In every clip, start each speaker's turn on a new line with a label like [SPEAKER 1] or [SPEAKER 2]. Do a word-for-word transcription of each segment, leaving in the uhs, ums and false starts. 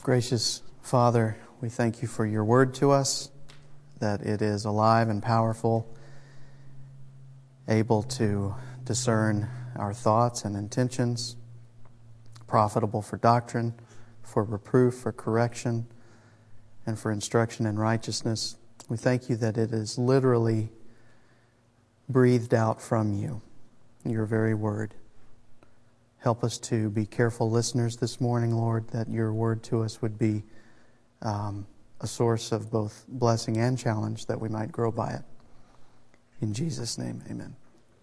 [SPEAKER 1] Gracious Father, we thank you for your word to us, that it is alive and powerful, able to discern our thoughts and intentions, profitable for doctrine, for reproof, for correction, and for instruction in righteousness. We thank you that it is literally breathed out from you, your very word. Help us to be careful listeners this morning, Lord, that your word to us would be um, a source of both blessing and challenge, that we might grow by it. In Jesus' name, amen.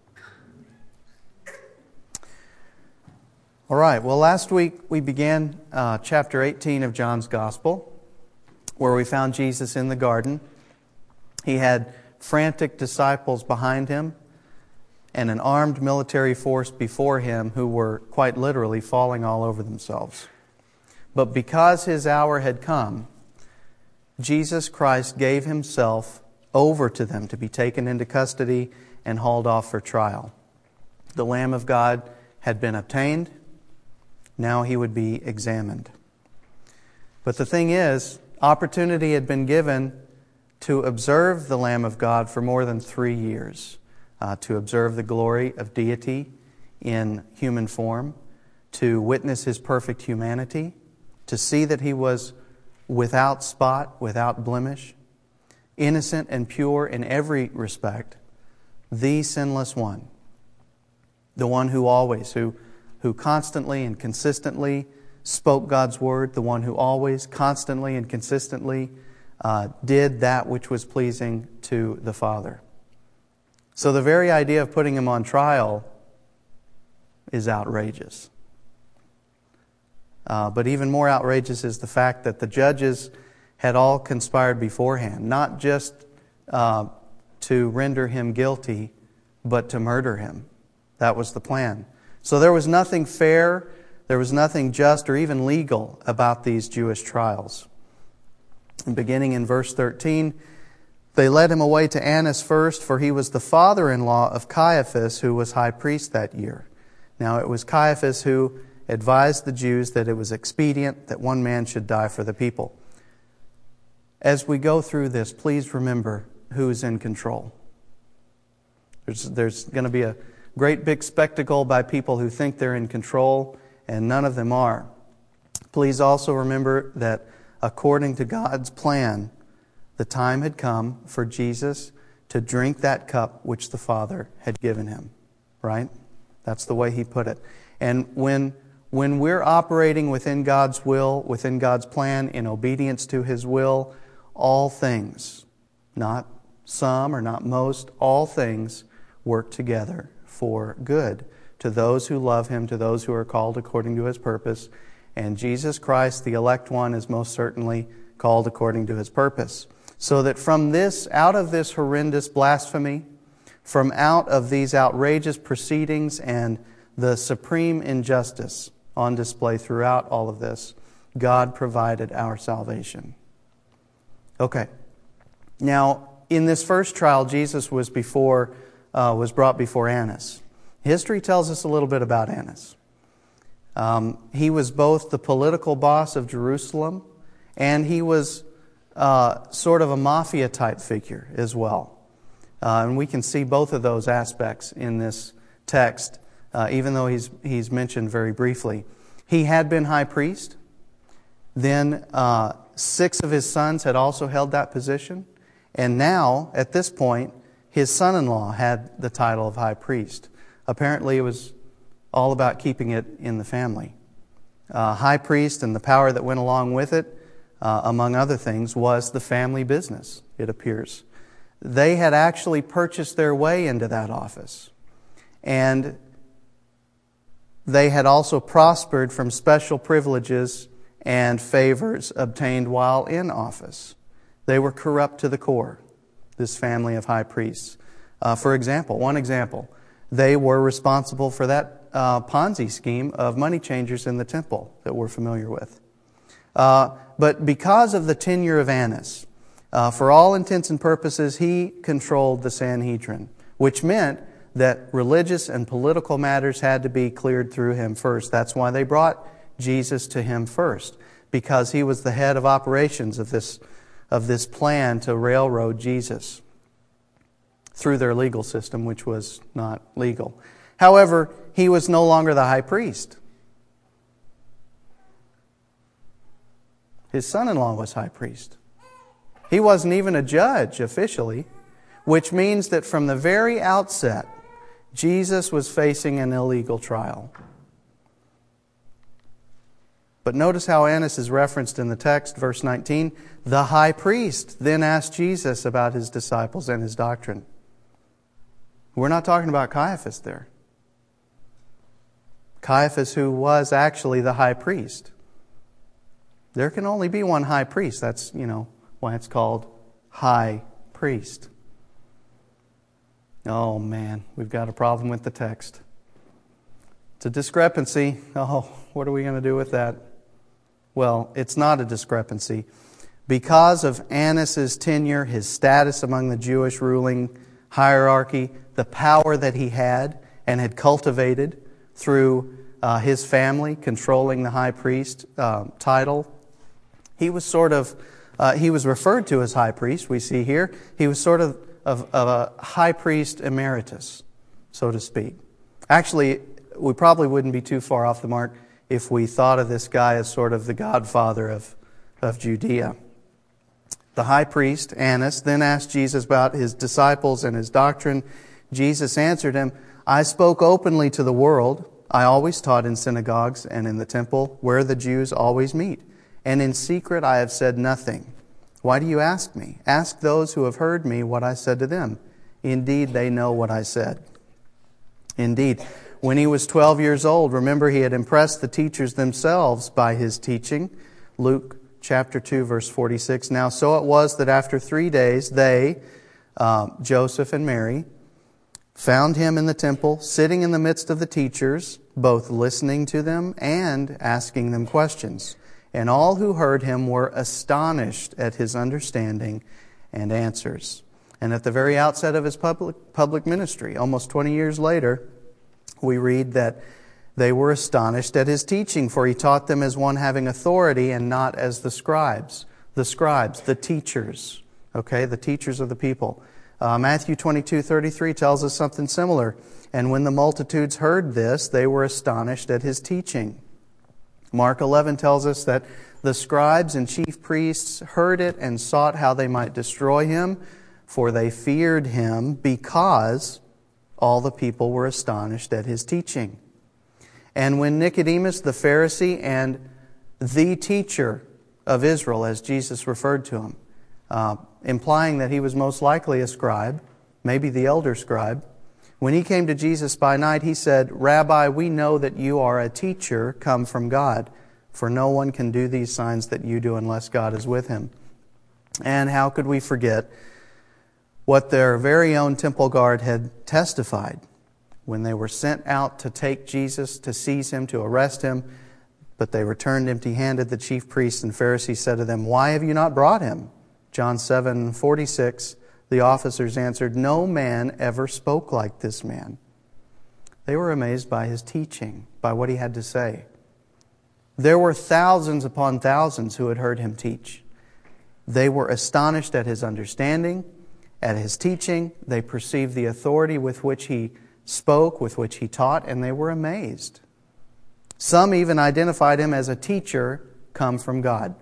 [SPEAKER 1] All right, well, last week we began uh, chapter eighteen of John's Gospel, where we found Jesus in the garden. He had frantic disciples behind him and an armed military force before him who were quite literally falling all over themselves. But because his hour had come, Jesus Christ gave himself over to them to be taken into custody and hauled off for trial. The Lamb of God had been obtained. Now he would be examined. But the thing is, opportunity had been given to observe the Lamb of God for more than three years. Uh, to observe the glory of deity in human form, to witness his perfect humanity, to see that he was without spot, without blemish, innocent and pure in every respect, the sinless one, the one who always, who, who constantly and consistently spoke God's word, the one who always, constantly and consistently uh, did that which was pleasing to the Father. So the very idea of putting him on trial is outrageous. Uh, but even more outrageous is the fact that the judges had all conspired beforehand, not just uh, to render him guilty, but to murder him. That was the plan. So there was nothing fair, there was nothing just or even legal about these Jewish trials. And beginning in verse thirteen, they led him away to Annas first, for he was the father-in-law of Caiaphas, who was high priest that year. Now it was Caiaphas who advised the Jews that it was expedient that one man should die for the people. As we go through this, please remember who's in control. There's, there's going to be a great big spectacle by people who think they're in control, and none of them are. Please also remember that according to God's plan, the time had come for Jesus to drink that cup which the Father had given him. Right? That's the way he put it. And when, when we're operating within God's will, within God's plan, in obedience to his will, all things, not some or not most, all things work together for good to those who love him, to those who are called according to his purpose. And Jesus Christ, the elect one, is most certainly called according to his purpose. So that from this, out of this horrendous blasphemy, from out of these outrageous proceedings and the supreme injustice on display throughout all of this, God provided our salvation. Okay. Now, in this first trial, Jesus was before uh, was brought before Annas. History tells us a little bit about Annas. Um, he was both the political boss of Jerusalem, and he was Uh, sort of a mafia-type figure as well. Uh, and we can see both of those aspects in this text, uh, even though he's he's mentioned very briefly. He had been high priest. Then uh, six of his sons had also held that position. And now, at this point, his son-in-law had the title of high priest. Apparently, it was all about keeping it in the family. Uh, high priest and the power that went along with it, Uh, among other things, was the family business, it appears. They had actually purchased their way into that office. And they had also prospered from special privileges and favors obtained while in office. They were corrupt to the core, this family of high priests. Uh, for example, one example, they were responsible for that uh, Ponzi scheme of money changers in the temple that we're familiar with. Uh, but because of the tenure of Annas, uh, for all intents and purposes, he controlled the Sanhedrin, which meant that religious and political matters had to be cleared through him first. That's why they brought Jesus to him first. because he was the head of operations of this, of this plan to railroad Jesus through their legal system, which was not legal. However, he was no longer the high priest. His son-in-law was high priest. He wasn't even a judge officially, which means that from the very outset, Jesus was facing an illegal trial. But notice how Annas is referenced in the text, verse nineteen. The high priest then asked Jesus about his disciples and his doctrine. We're not talking about Caiaphas there. Caiaphas, who was actually the high priest. There can only be one high priest. That's, you know, why it's called high priest. Oh man, we've got a problem with the text. It's a discrepancy. Oh, what are we going to do with that? Well, it's not a discrepancy. Because of Annas' tenure, his status among the Jewish ruling hierarchy, the power that he had and had cultivated through uh, his family controlling the high priest uh, title, he was sort of, uh, he was referred to as high priest, we see here. He was sort of, of, of a high priest emeritus, so to speak. Actually, we probably wouldn't be too far off the mark if we thought of this guy as sort of the godfather of, of Judea. The high priest, Annas, then asked Jesus about his disciples and his doctrine. Jesus answered him, I spoke openly to the world. I always taught in synagogues and in the temple where the Jews always meet. And in secret I have said nothing. Why do you ask me? Ask those who have heard me what I said to them. Indeed, they know what I said. Indeed, when he was twelve years old, remember he had impressed the teachers themselves by his teaching. Luke chapter two, verse forty-six. Now so it was that after three days, they, uh, Joseph and Mary, found him in the temple, sitting in the midst of the teachers, both listening to them and asking them questions. And all who heard him were astonished at his understanding and answers. And at the very outset of his public public ministry, almost twenty years later, we read that they were astonished at his teaching, for he taught them as one having authority and not as the scribes. The scribes, the teachers, okay, the teachers of the people. Uh, Matthew twenty-two thirty-three tells us something similar. And when the multitudes heard this, they were astonished at his teaching. Mark eleven tells us that the scribes and chief priests heard it and sought how they might destroy him, for they feared him because all the people were astonished at his teaching. And when Nicodemus the Pharisee and the teacher of Israel, as Jesus referred to him, uh, implying that he was most likely a scribe, maybe the elder scribe, when he came to Jesus by night, he said, Rabbi, we know that you are a teacher come from God, for no one can do these signs that you do unless God is with him. And how could we forget what their very own temple guard had testified when they were sent out to take Jesus, to seize him, to arrest him, but they returned empty-handed. The chief priests and Pharisees said to them, Why have you not brought him? John seven forty-six. The officers answered, No man ever spoke like this man. They were amazed by his teaching, by what he had to say. There were thousands upon thousands who had heard him teach. They were astonished at his understanding, at his teaching. They perceived the authority with which he spoke, with which he taught, and they were amazed. Some even identified him as a teacher come from God.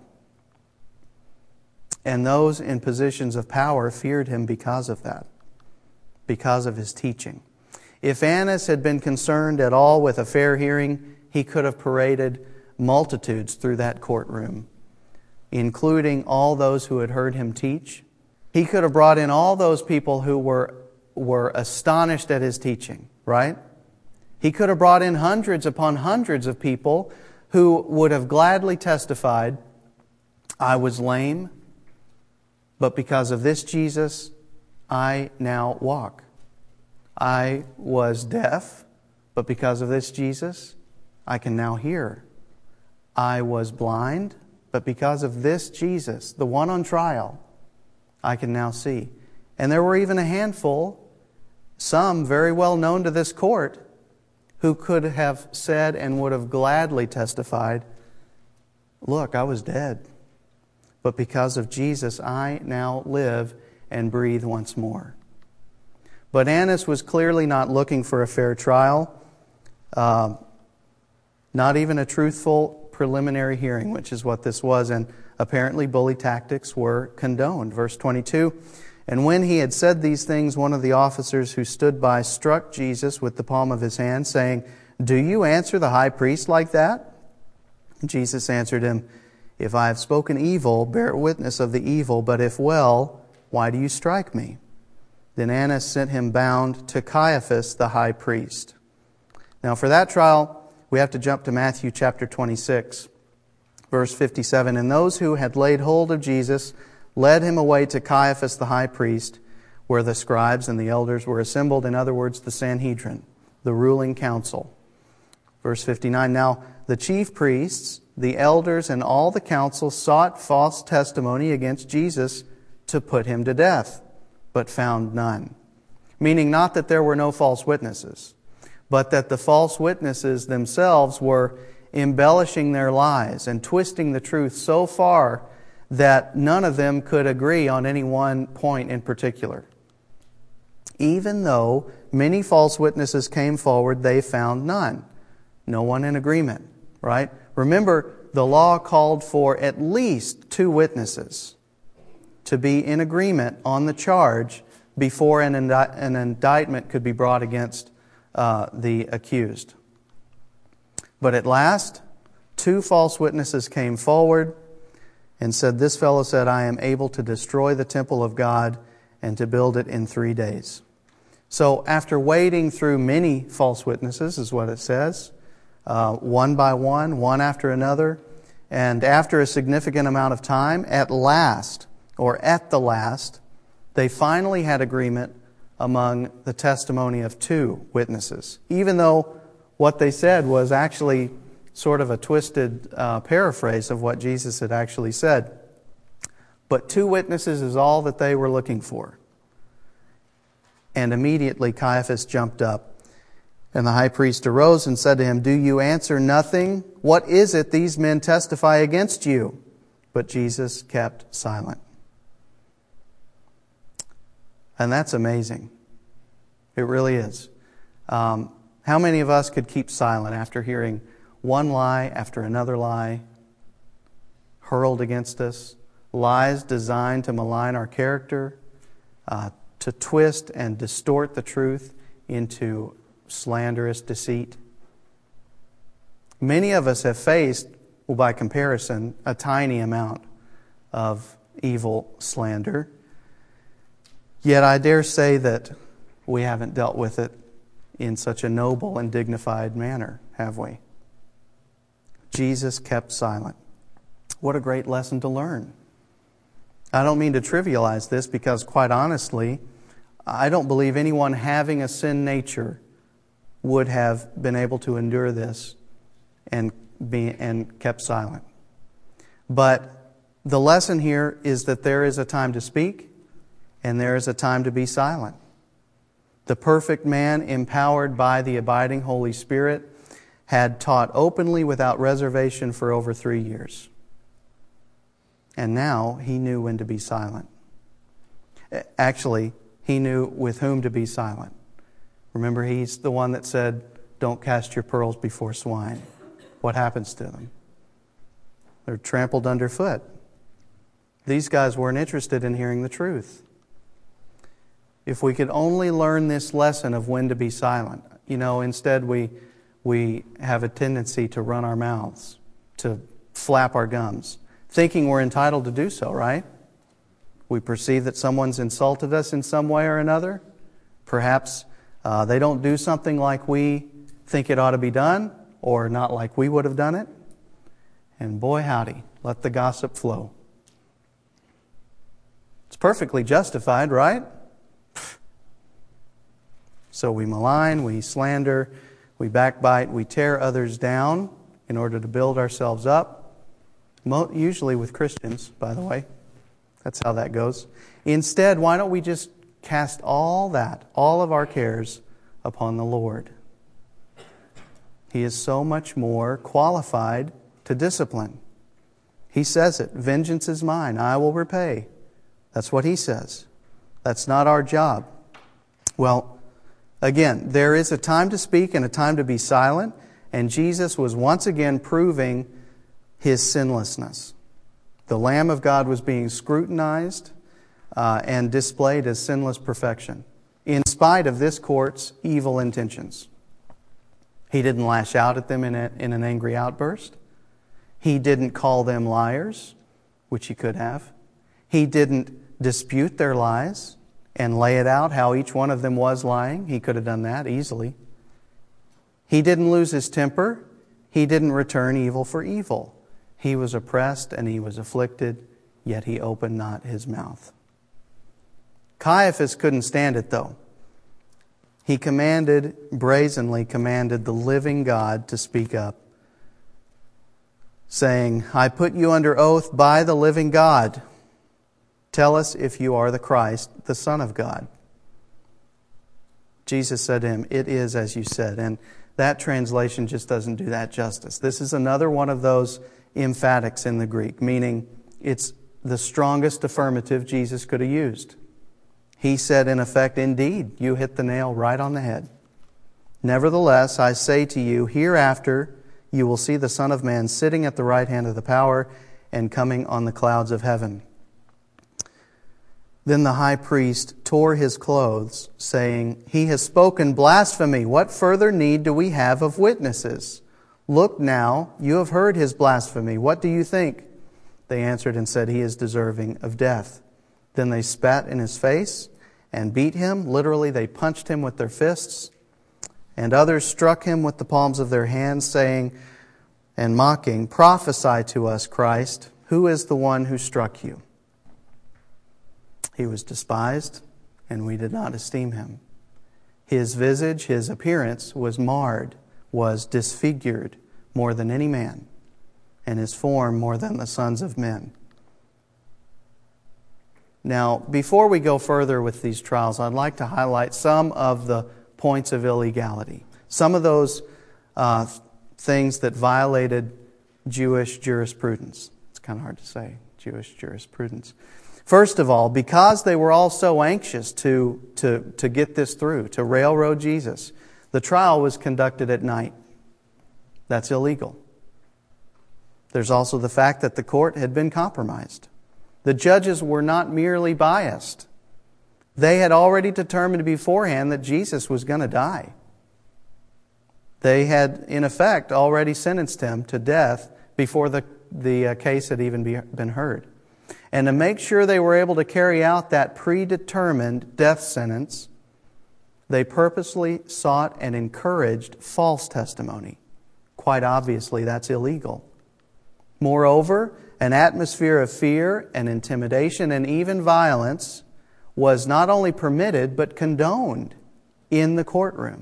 [SPEAKER 1] And those in positions of power feared him because of that, because of his teaching. If Annas had been concerned at all with a fair hearing, he could have paraded multitudes through that courtroom, including all those who had heard him teach. He could have brought in all those people who were, were astonished at his teaching, right? He could have brought in hundreds upon hundreds of people who would have gladly testified, I was lame, but because of this Jesus, I now walk. I was deaf, but because of this Jesus, I can now hear. I was blind, but because of this Jesus, the one on trial, I can now see. And there were even a handful, some very well known to this court, who could have said and would have gladly testified, look, I was dead. But because of Jesus, I now live and breathe once more. But Annas was clearly not looking for a fair trial, uh, not even a truthful preliminary hearing, which is what this was, and apparently bully tactics were condoned. Verse twenty-two, and when he had said these things, one of the officers who stood by struck Jesus with the palm of his hand, saying, do you answer the high priest like that? Jesus answered him, if I have spoken evil, bear witness of the evil, but if well, why do you strike me? Then Annas sent him bound to Caiaphas, the high priest. Now for that trial, we have to jump to Matthew chapter twenty-six, verse fifty-seven. And those who had laid hold of Jesus led him away to Caiaphas, the high priest, where the scribes and the elders were assembled. In other words, the Sanhedrin, the ruling council. Verse fifty-nine, now the chief priests, the elders, and all the council sought false testimony against Jesus to put him to death, but found none. Meaning not that there were no false witnesses, but that the false witnesses themselves were embellishing their lies and twisting the truth so far that none of them could agree on any one point in particular. Even though many false witnesses came forward, they found none. No one in agreement, right? Remember, the law called for at least two witnesses to be in agreement on the charge before an, indi- an indictment could be brought against uh, the accused. But at last, two false witnesses came forward and said, this fellow said, I am able to destroy the temple of God and to build it in three days. So after wading through many false witnesses, is what it says, uh, one by one, one after another, and after a significant amount of time, at last, or at the last, they finally had agreement among the testimony of two witnesses, even though what they said was actually sort of a twisted uh, paraphrase of what Jesus had actually said. But two witnesses is all that they were looking for. And immediately Caiaphas jumped up, and the high priest arose and said to him, do you answer nothing? What is it these men testify against you? But Jesus kept silent. And that's amazing. It really is. Um, how many of us could keep silent after hearing one lie after another lie hurled against us? Lies designed to malign our character, uh, to twist and distort the truth into slanderous deceit. Many of us have faced, well, by comparison, a tiny amount of evil slander. Yet I dare say that we haven't dealt with it in such a noble and dignified manner, have we? Jesus kept silent. What a great lesson to learn. I don't mean to trivialize this because, quite honestly, I don't believe anyone having a sin nature would have been able to endure this and be and kept silent. But the lesson here is that there is a time to speak and there is a time to be silent. The perfect man, empowered by the abiding Holy Spirit, had taught openly without reservation for over three years. And now he knew when to be silent. Actually, he knew with whom to be silent. Remember, he's the one that said, don't cast your pearls before swine. What happens to them? They're trampled underfoot. These guys weren't interested in hearing the truth. If we could only learn this lesson of when to be silent. You know, instead we we have a tendency to run our mouths, to flap our gums, thinking we're entitled to do so, right? We perceive that someone's insulted us in some way or another. Perhaps uh, they don't do something like we think it ought to be done, or not like we would have done it. And boy howdy, let the gossip flow. It's perfectly justified, right? So we malign, we slander, we backbite, we tear others down in order to build ourselves up. Mo- usually with Christians, by the way. That's how that goes. Instead, why don't we just cast all that, all of our cares, upon the Lord? He is so much more qualified to discipline. He says it. Vengeance is mine. I will repay. That's what He says. That's not our job. Well, again, there is a time to speak and a time to be silent. And Jesus was once again proving His sinlessness. The Lamb of God was being scrutinized uh, and displayed as sinless perfection, in spite of this court's evil intentions. He didn't lash out at them in, a, in an angry outburst. He didn't call them liars, which He could have. He didn't dispute their lies and lay it out how each one of them was lying. He could have done that easily. He didn't lose His temper. He didn't return evil for evil. He was oppressed and He was afflicted, yet He opened not His mouth. Caiaphas couldn't stand it, though. He commanded, brazenly commanded the living God to speak up, saying, I put you under oath by the living God. Tell us if you are the Christ, the Son of God. Jesus said to him, it is as you said. And that translation just doesn't do that justice. This is another one of those emphatics in the Greek, meaning it's the strongest affirmative Jesus could have used. He said, in effect, indeed, you hit the nail right on the head. Nevertheless, I say to you, hereafter you will see the Son of Man sitting at the right hand of the power and coming on the clouds of heaven. Then the high priest tore his clothes, saying, He has spoken blasphemy. What further need do we have of witnesses? Look now, you have heard his blasphemy. What do you think? They answered and said, He is deserving of death. Then they spat in his face and beat him. Literally, they punched him with their fists. And others struck him with the palms of their hands, saying and mocking, Prophesy to us, Christ. Who is the one who struck you? He was despised, and we did not esteem him. His visage, his appearance was marred, was disfigured more than any man, and his form more than the sons of men. Now, before we go further with these trials, I'd like to highlight some of the points of illegality. Some of those uh, things that violated Jewish jurisprudence. It's kind of hard to say, Jewish jurisprudence. First of all, because they were all so anxious to, to, to get this through, to railroad Jesus, the trial was conducted at night. That's illegal. There's also the fact that the court had been compromised. The judges were not merely biased. They had already determined beforehand that Jesus was going to die. They had, in effect, already sentenced him to death before the, the uh, case had even be, been heard. And to make sure they were able to carry out that predetermined death sentence, they purposely sought and encouraged false testimony. Quite obviously, that's illegal. Moreover, an atmosphere of fear and intimidation and even violence was not only permitted but condoned in the courtroom.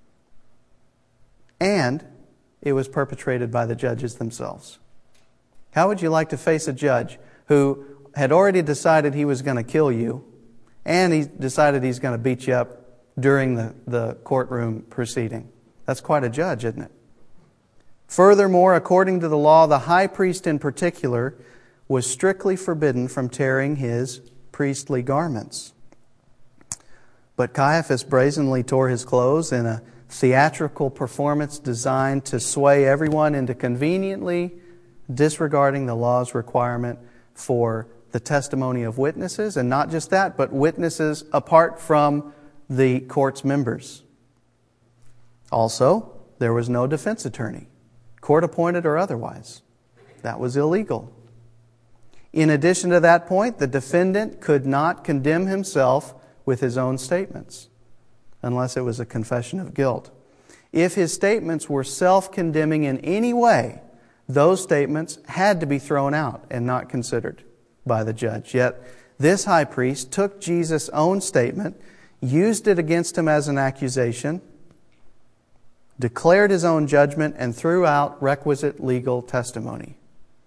[SPEAKER 1] And it was perpetrated by the judges themselves. How would you like to face a judge who had already decided he was going to kill you, and he decided he's going to beat you up during the, the courtroom proceeding? That's quite a judge, isn't it? Furthermore, according to the law, the high priest in particular was strictly forbidden from tearing his priestly garments. But Caiaphas brazenly tore his clothes in a theatrical performance designed to sway everyone into conveniently disregarding the law's requirement for the testimony of witnesses, and not just that, but witnesses apart from the court's members. Also, there was no defense attorney, court-appointed or otherwise. That was illegal. In addition to that point, the defendant could not condemn himself with his own statements, unless it was a confession of guilt. If his statements were self-condemning in any way, those statements had to be thrown out and not considered by the judge. Yet this high priest took Jesus' own statement, used it against him as an accusation, declared his own judgment, and threw out requisite legal testimony.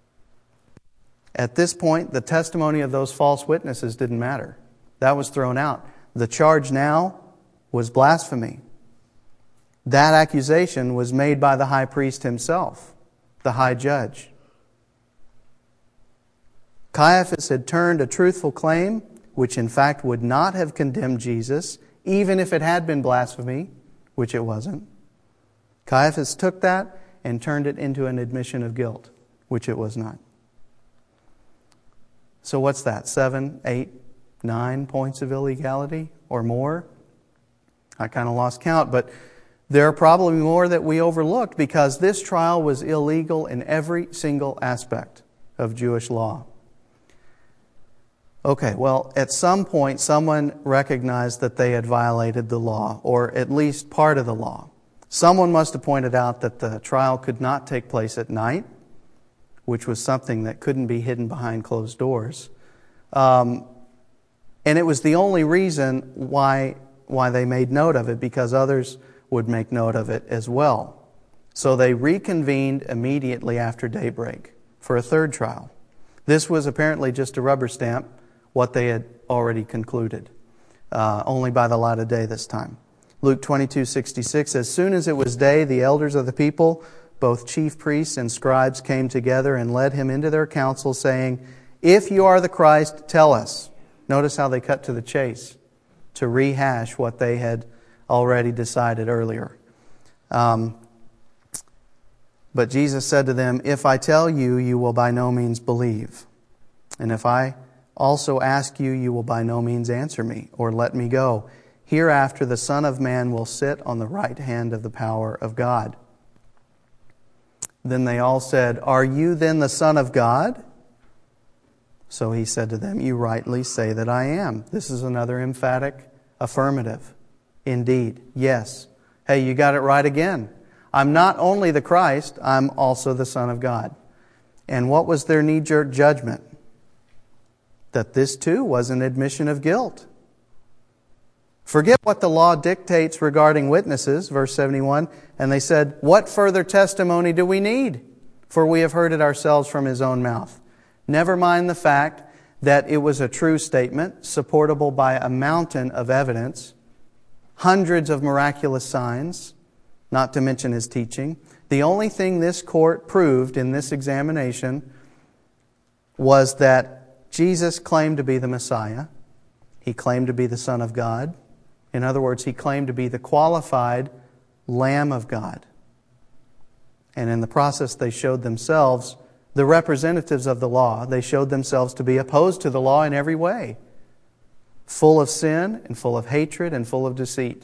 [SPEAKER 1] At this point, the testimony of those false witnesses didn't matter. That was thrown out. The charge now was blasphemy. That accusation was made by the high priest himself, the high judge. Caiaphas had turned a truthful claim, which in fact would not have condemned Jesus, even if it had been blasphemy, which it wasn't. Caiaphas took that and turned it into an admission of guilt, which it was not. So what's that? Seven, eight, nine points of illegality or more? I kind of lost count, but there are probably more that we overlooked because this trial was illegal in every single aspect of Jewish law. Okay, well, at some point, someone recognized that they had violated the law, or at least part of the law. Someone must have pointed out that the trial could not take place at night, which was something that couldn't be hidden behind closed doors. Um, and it was the only reason why, why they made note of it, because others would make note of it as well. So they reconvened immediately after daybreak for a third trial. This was apparently just a rubber stamp what they had already concluded, uh, only by the light of day this time. Luke twenty-two sixty-six, as soon as it was day, the elders of the people, both chief priests and scribes, came together and led him into their council, saying, if you are the Christ, tell us. Notice how they cut to the chase to rehash what they had already decided earlier. Um, but Jesus said to them, if I tell you, you will by no means believe. And if I also ask you, you will by no means answer me or let me go. Hereafter the Son of Man will sit on the right hand of the power of God. Then they all said, are you then the Son of God? So he said to them, you rightly say that I am. This is another emphatic affirmative. Indeed, yes. Hey, you got it right again. I'm not only the Christ, I'm also the Son of God. And what was their knee-jerk judgment? That this too was an admission of guilt. Forget what the law dictates regarding witnesses, verse seventy-one, and they said, what further testimony do we need? For we have heard it ourselves from his own mouth. Never mind the fact that it was a true statement, supportable by a mountain of evidence, hundreds of miraculous signs, not to mention his teaching. The only thing this court proved in this examination was that Jesus claimed to be the Messiah. He claimed to be the Son of God. In other words, he claimed to be the qualified Lamb of God. And in the process, they showed themselves the representatives of the law. They showed themselves to be opposed to the law in every way, full of sin and full of hatred and full of deceit.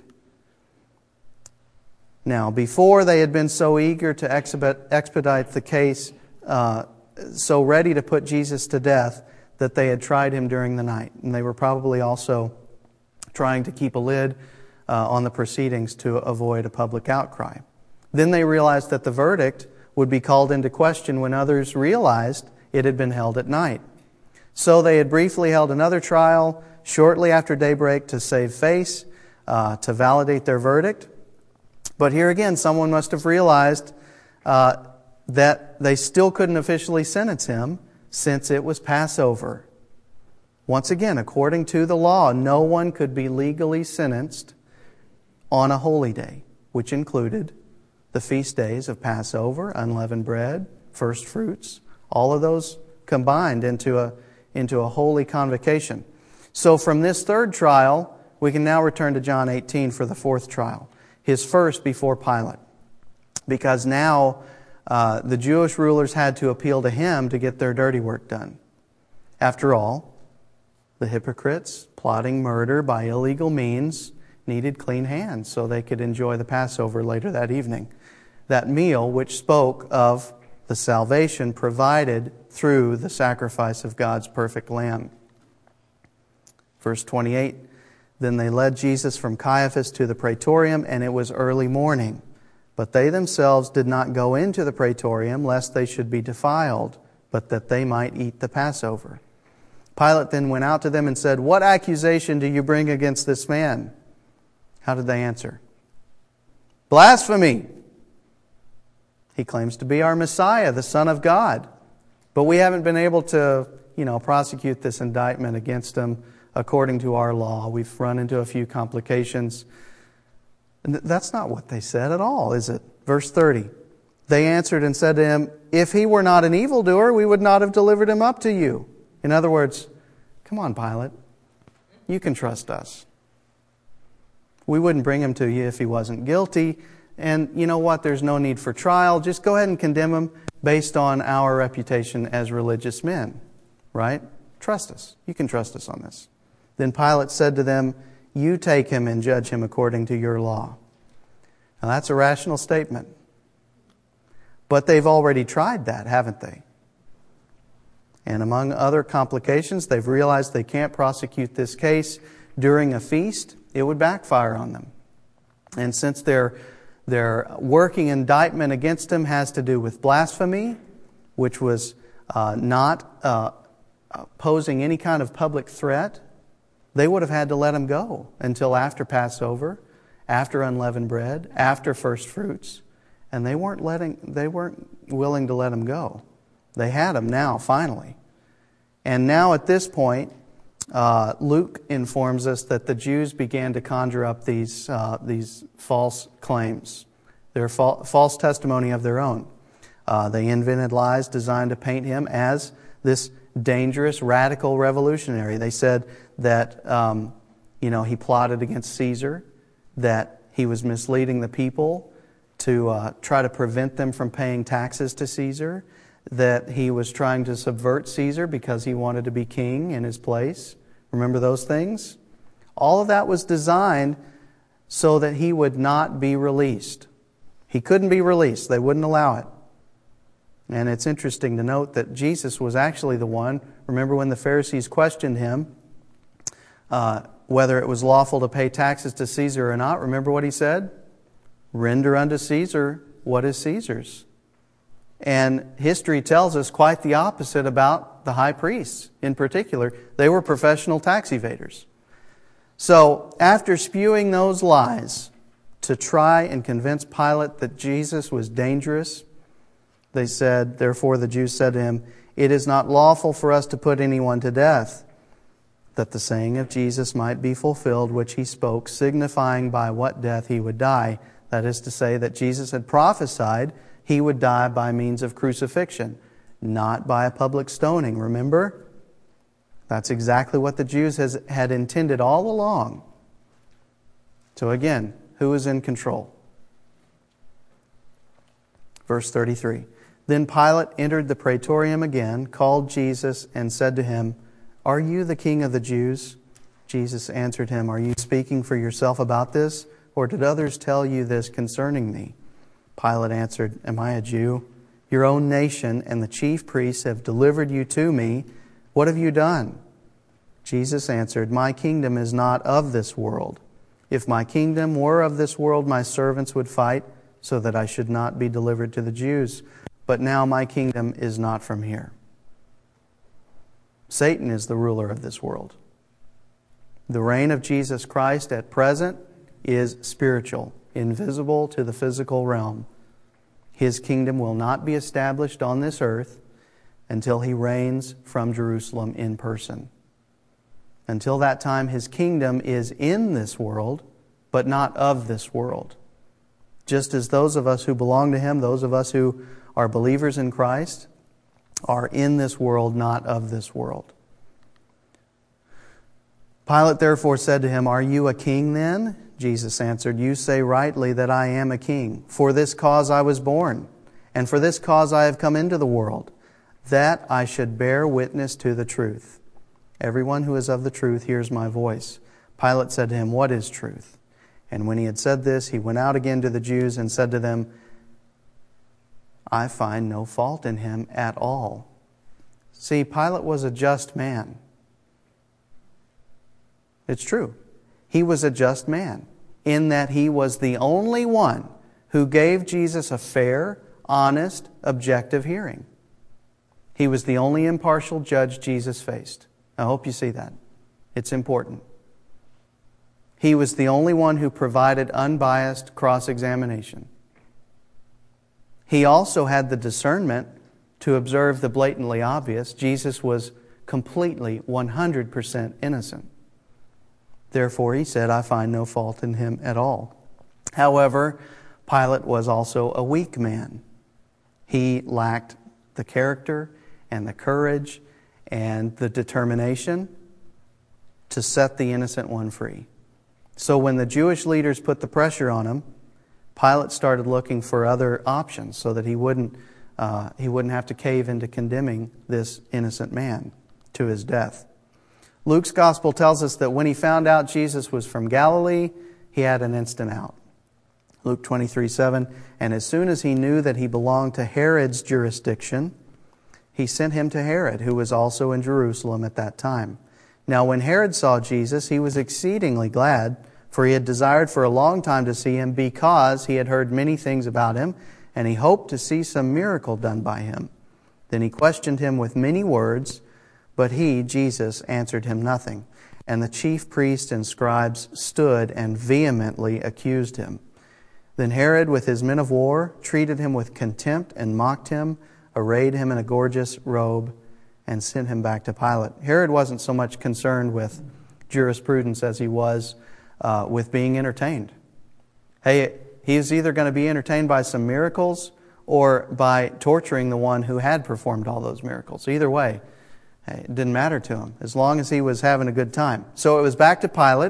[SPEAKER 1] Now, before they had been so eager to expedite the case, uh, so ready to put Jesus to death, that they had tried him during the night. And they were probably also trying to keep a lid uh, on the proceedings to avoid a public outcry. Then they realized that the verdict would be called into question when others realized it had been held at night. So they had briefly held another trial shortly after daybreak to save face, uh, to validate their verdict. But here again, someone must have realized uh, that they still couldn't officially sentence him since it was Passover. Once again, according to the law, no one could be legally sentenced on a holy day, which included the feast days of Passover, unleavened bread, first fruits, all of those combined into a, into a holy convocation. So from this third trial, we can now return to John eighteen for the fourth trial, his first before Pilate. Because now uh, the Jewish rulers had to appeal to him to get their dirty work done. After all, the hypocrites plotting murder by illegal means needed clean hands so they could enjoy the Passover later that evening. That meal which spoke of the salvation provided through the sacrifice of God's perfect Lamb. Verse twenty-eight, then they led Jesus from Caiaphas to the praetorium, and it was early morning. But they themselves did not go into the praetorium, lest they should be defiled, but that they might eat the Passover. Pilate then went out to them and said, what accusation do you bring against this man? How did they answer? Blasphemy! He claims to be our Messiah, the Son of God. But we haven't been able to, you know, prosecute this indictment against him according to our law. We've run into a few complications. And that's not what they said at all, is it? Verse thirty. They answered and said to him, if he were not an evildoer, we would not have delivered him up to you. In other words, come on, Pilate. You can trust us. We wouldn't bring him to you if he wasn't guilty. And you know what? There's no need for trial. Just go ahead and condemn him based on our reputation as religious men. Right? Trust us. You can trust us on this. Then Pilate said to them, you take him and judge him according to your law. Now that's a rational statement. But they've already tried that, haven't they? And among other complications, they've realized they can't prosecute this case during a feast. It would backfire on them. And since their, their working indictment against him has to do with blasphemy, which was uh, not uh, posing any kind of public threat, they would have had to let him go until after Passover, after unleavened bread, after first fruits. And they weren't letting, they weren't willing to let him go. They had him now, finally. And now at this point, uh, Luke informs us that the Jews began to conjure up these uh, these false claims, their fa- false testimony of their own. Uh, they invented lies designed to paint him as this dangerous, radical revolutionary. They said that um, you know he plotted against Caesar, that he was misleading the people to uh, try to prevent them from paying taxes to Caesar, that he was trying to subvert Caesar because he wanted to be king in his place. Remember those things? All of that was designed so that he would not be released. He couldn't be released. They wouldn't allow it. And it's interesting to note that Jesus was actually the one. Remember when the Pharisees questioned him uh, whether it was lawful to pay taxes to Caesar or not? Remember what he said? Render unto Caesar what is Caesar's. And history tells us quite the opposite about the high priests in particular. They were professional tax evaders. So after spewing those lies to try and convince Pilate that Jesus was dangerous, they said, therefore the Jews said to him, it is not lawful for us to put anyone to death, that the saying of Jesus might be fulfilled, which he spoke, signifying by what death he would die. That is to say that Jesus had prophesied he would die by means of crucifixion, not by a public stoning. Remember? That's exactly what the Jews has, had intended all along. So again, who is in control? Verse thirty-three. Then Pilate entered the praetorium again, called Jesus, and said to him, are you the king of the Jews? Jesus answered him, are you speaking for yourself about this? Or did others tell you this concerning me? Pilate answered, am I a Jew? Your own nation and the chief priests have delivered you to me. What have you done? Jesus answered, my kingdom is not of this world. If my kingdom were of this world, my servants would fight so that I should not be delivered to the Jews. But now my kingdom is not from here. Satan is the ruler of this world. The reign of Jesus Christ at present is spiritual, invisible to the physical realm. His kingdom will not be established on this earth until he reigns from Jerusalem in person. Until that time, his kingdom is in this world, but not of this world. Just as those of us who belong to him, those of us who are believers in Christ, are in this world, not of this world. Pilate therefore said to him, are you a king then? Jesus answered, you say rightly that I am a king. For this cause I was born, and for this cause I have come into the world, that I should bear witness to the truth. Everyone who is of the truth hears my voice. Pilate said to him, what is truth? And when he had said this, he went out again to the Jews and said to them, I find no fault in him at all. See, Pilate was a just man. It's true. He was a just man in that he was the only one who gave Jesus a fair, honest, objective hearing. He was the only impartial judge Jesus faced. I hope you see that. It's important. He was the only one who provided unbiased cross-examination. He also had the discernment to observe the blatantly obvious. Jesus was completely, one hundred percent innocent. Therefore, he said, I find no fault in him at all. However, Pilate was also a weak man. He lacked the character and the courage and the determination to set the innocent one free. So when the Jewish leaders put the pressure on him, Pilate started looking for other options so that he wouldn't uh, he wouldn't have to cave into condemning this innocent man to his death. Luke's gospel tells us that when he found out Jesus was from Galilee, he had an instant out. Luke twenty-three seven, and as soon as he knew that he belonged to Herod's jurisdiction, he sent him to Herod, who was also in Jerusalem at that time. Now when Herod saw Jesus, he was exceedingly glad, for he had desired for a long time to see him, because he had heard many things about him, and he hoped to see some miracle done by him. Then he questioned him with many words, but he, Jesus, answered him nothing. And the chief priests and scribes stood and vehemently accused him. Then Herod, with his men of war, treated him with contempt and mocked him, arrayed him in a gorgeous robe, and sent him back to Pilate. Herod wasn't so much concerned with jurisprudence as he was uh, with being entertained. Hey, he's either going to be entertained by some miracles or by torturing the one who had performed all those miracles. Either way, hey, it didn't matter to him, as long as he was having a good time. So it was back to Pilate,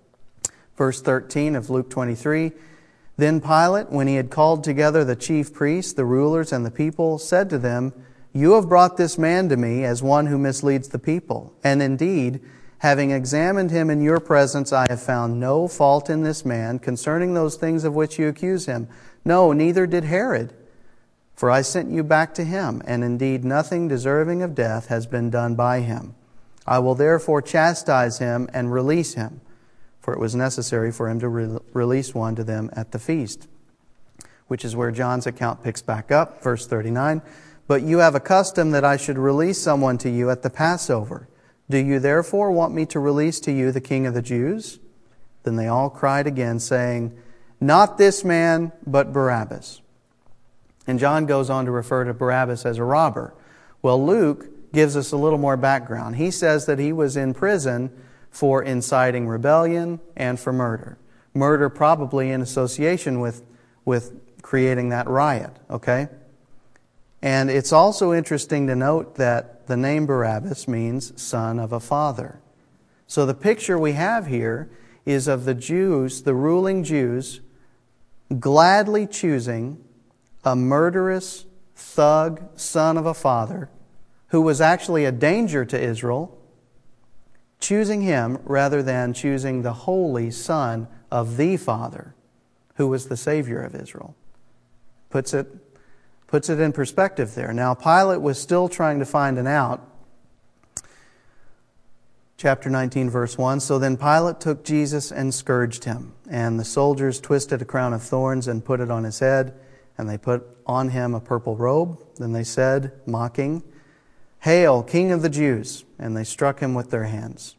[SPEAKER 1] verse thirteen of Luke twenty-three. Then Pilate, when he had called together the chief priests, the rulers, and the people, said to them, "You have brought this man to me as one who misleads the people. And indeed, having examined him in your presence, I have found no fault in this man concerning those things of which you accuse him. No, neither did Herod. For I sent you back to him, and indeed nothing deserving of death has been done by him. I will therefore chastise him and release him." For it was necessary for him to re- release one to them at the feast. Which is where John's account picks back up, verse thirty-nine. "But you have a custom that I should release someone to you at the Passover. Do you therefore want me to release to you the King of the Jews?" Then they all cried again, saying, "Not this man, but Barabbas." And John goes on to refer to Barabbas as a robber. Well, Luke gives us a little more background. He says that he was in prison for inciting rebellion and for murder. Murder probably in association with, with creating that riot, okay? And it's also interesting to note that the name Barabbas means son of a father. So the picture we have here is of the Jews, the ruling Jews, gladly choosing a murderous thug son of a father who was actually a danger to Israel, choosing him rather than choosing the holy Son of the Father, who was the Savior of Israel. Puts it, puts it in perspective there. Now, Pilate was still trying to find an out. Chapter nineteen, verse one, "So then Pilate took Jesus and scourged him, and the soldiers twisted a crown of thorns and put it on his head, and they put on him a purple robe. Then they said, mocking, 'Hail, King of the Jews!' And they struck him with their hands."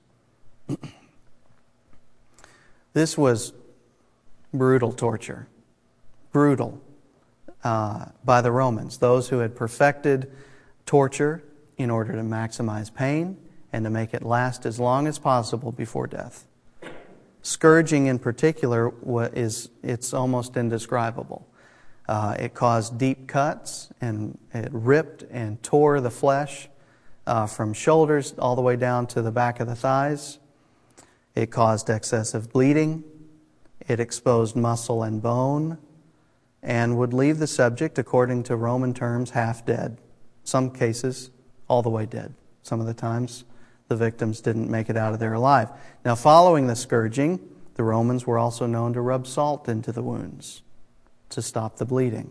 [SPEAKER 1] This was brutal torture. Brutal uh, by the Romans. Those who had perfected torture in order to maximize pain and to make it last as long as possible before death. Scourging in particular is it's almost indescribable. Uh, it caused deep cuts, and it ripped and tore the flesh uh, from shoulders all the way down to the back of the thighs. It caused excessive bleeding. It exposed muscle and bone, and would leave the subject, according to Roman terms, half dead. Some cases, all the way dead. Some of the times, the victims didn't make it out of there alive. Now, following the scourging, the Romans were also known to rub salt into the wounds to stop the bleeding.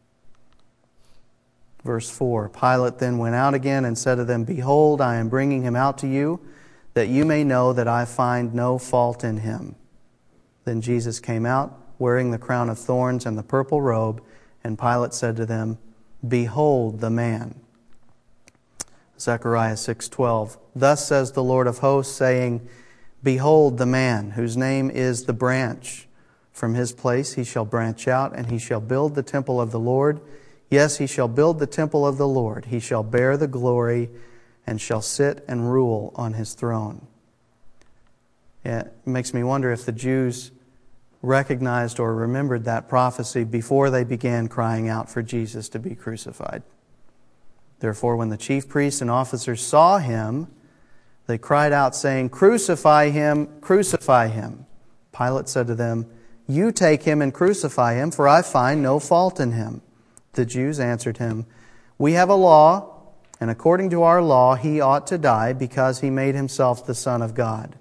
[SPEAKER 1] Verse four, "Pilate then went out again and said to them, 'Behold, I am bringing him out to you, that you may know that I find no fault in him.' Then Jesus came out, wearing the crown of thorns and the purple robe, and Pilate said to them, 'Behold the man.'" Zechariah six twelve, "Thus says the Lord of hosts, saying, Behold the man, whose name is the branch. From his place he shall branch out, and he shall build the temple of the Lord. Yes, he shall build the temple of the Lord. He shall bear the glory, and shall sit and rule on his throne." It makes me wonder if the Jews recognized or remembered that prophecy before they began crying out for Jesus to be crucified. Therefore, when the chief priests and officers saw him, they cried out, saying, "Crucify him, crucify him." Pilate said to them, "You take him and crucify him, for I find no fault in him." The Jews answered him, "We have a law, and according to our law he ought to die, because he made himself the Son of God."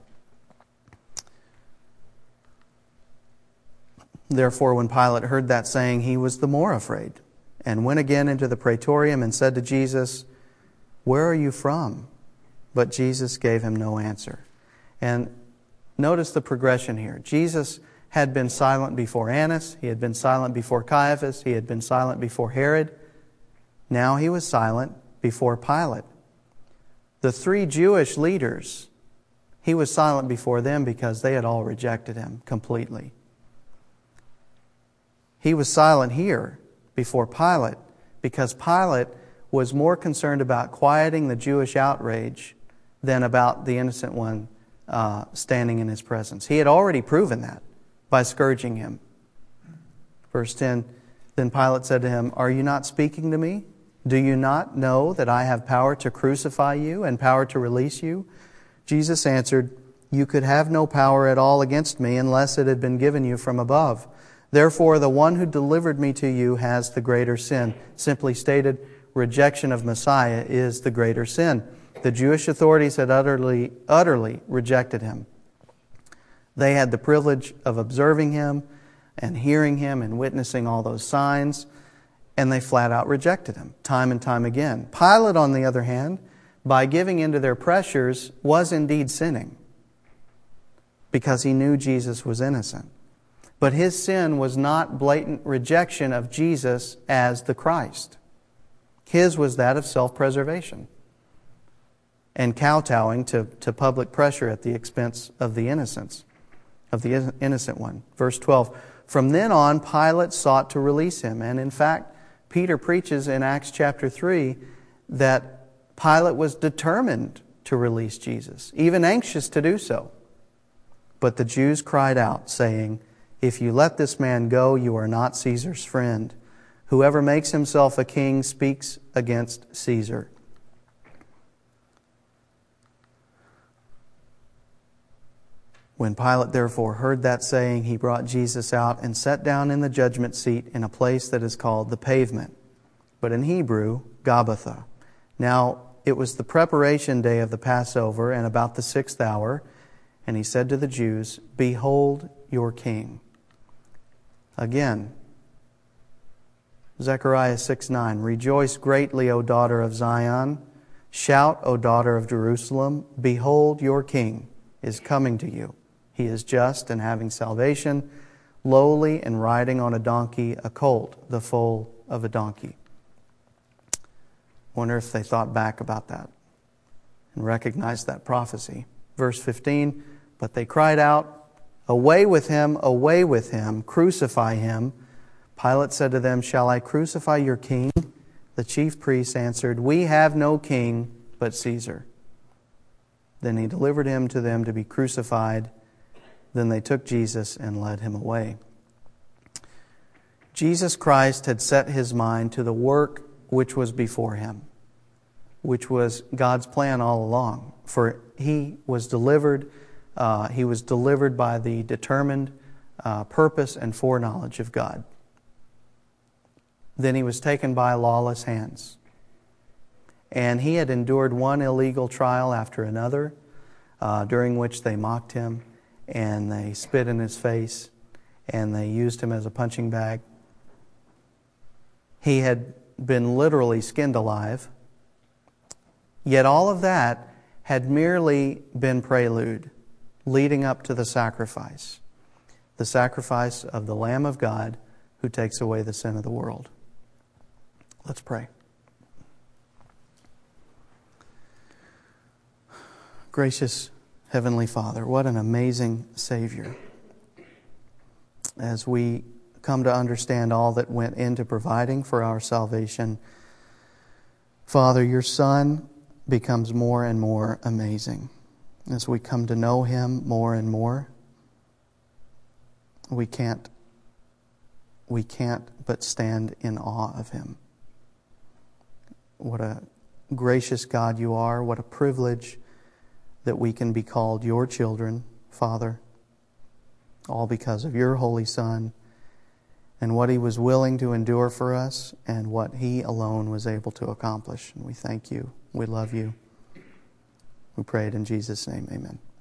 [SPEAKER 1] Therefore, when Pilate heard that saying, he was the more afraid, and went again into the praetorium and said to Jesus, "Where are you from?" But Jesus gave him no answer. And notice the progression here. Jesus had been silent before Annas. He had been silent before Caiaphas. He had been silent before Herod. Now he was silent before Pilate. The three Jewish leaders, he was silent before them because they had all rejected him completely. He was silent here before Pilate because Pilate was more concerned about quieting the Jewish outrage than about the innocent one uh, standing in his presence. He had already proven that by scourging him. Verse ten, then Pilate said to him, "Are you not speaking to me? Do you not know that I have power to crucify you and power to release you?" Jesus answered, "You could have no power at all against me unless it had been given you from above. Therefore, the one who delivered me to you has the greater sin." Simply stated, rejection of Messiah is the greater sin. The Jewish authorities had utterly, utterly rejected him. They had the privilege of observing him and hearing him and witnessing all those signs, and they flat out rejected him time and time again. Pilate, on the other hand, by giving in to their pressures, was indeed sinning because he knew Jesus was innocent. But his sin was not blatant rejection of Jesus as the Christ. His was that of self-preservation and kowtowing to, to public pressure at the expense of the innocence, of the innocent one. Verse twelve, from then on, Pilate sought to release him. And in fact, Peter preaches in Acts chapter three that Pilate was determined to release Jesus, even anxious to do so. But the Jews cried out, saying, "If you let this man go, you are not Caesar's friend. Whoever makes himself a king speaks against Caesar." When Pilate therefore heard that saying, he brought Jesus out and sat down in the judgment seat in a place that is called the Pavement, but in Hebrew, Gabbatha. Now it was the preparation day of the Passover, and about the sixth hour, and he said to the Jews, "Behold your king." Again, Zechariah six nine, "Rejoice greatly, O daughter of Zion. Shout, O daughter of Jerusalem. Behold, your king is coming to you. He is just and having salvation, lowly and riding on a donkey, a colt, the foal of a donkey." Wonder if they thought back about that and recognized that prophecy. Verse fifteen, but they cried out, "Away with him, away with him, crucify him." Pilate said to them, "Shall I crucify your king?" The chief priests answered, "We have no king but Caesar." Then he delivered him to them to be crucified. Then they took Jesus and led him away. Jesus Christ had set his mind to the work which was before him, which was God's plan all along. For he was delivered, uh, he was delivered by the determined uh, purpose and foreknowledge of God. Then he was taken by lawless hands. And he had endured one illegal trial after another, uh, during which they mocked him, and they spit in his face, and they used him as a punching bag. He had been literally skinned alive. Yet all of that had merely been prelude, leading up to the sacrifice. The sacrifice of the Lamb of God who takes away the sin of the world. Let's pray. Gracious Heavenly Father, what an amazing Savior. As we come to understand all that went into providing for our salvation, Father, your Son becomes more and more amazing. As we come to know him more and more, we can't, we can't but stand in awe of him. what a gracious God you are. What a privilege that we can be called your children, Father, all because of your Holy Son and what He was willing to endure for us and what He alone was able to accomplish. And we thank you. We love you. We pray it in Jesus' name. Amen.